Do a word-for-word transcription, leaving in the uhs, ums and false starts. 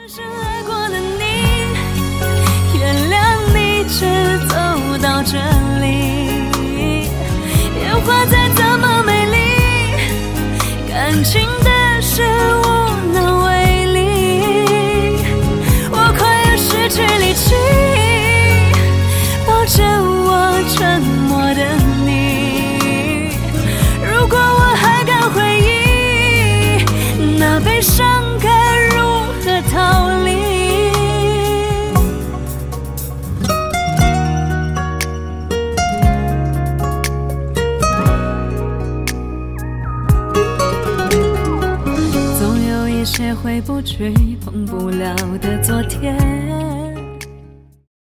深爱过的你，原谅你只走到这里，烟花再怎么美丽，感情的事无能为力，我快要失去力气，抱着我沉默的你，如果我还敢回忆，那悲伤该如何逃离？总有一些回不去、碰不了的昨天，